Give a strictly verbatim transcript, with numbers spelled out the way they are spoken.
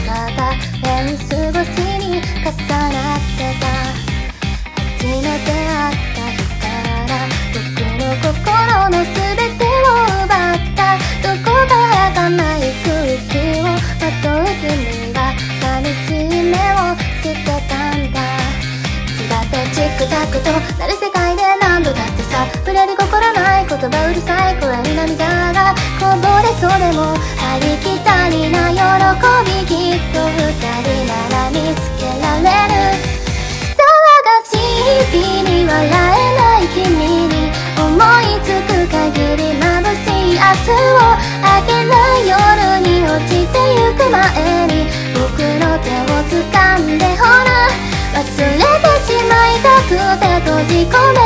またフェンス越しに重なってた。初めて会った日から僕の心の全てを奪った。どこからかない空気をまとう君が寂しい目をしてたんだ。いつだってチックタックとなる世界で何度だってさ、触れる心ない言葉うるさい声に涙がこぼれそうでもありきたりな喜び、きっと二人なら見つけられる。騒がしい日に笑えない君に思いつく限り眩しい明日を明けない夜に落ちてゆく前に僕の手を掴んでほら、忘れてしまいたくて閉じ込め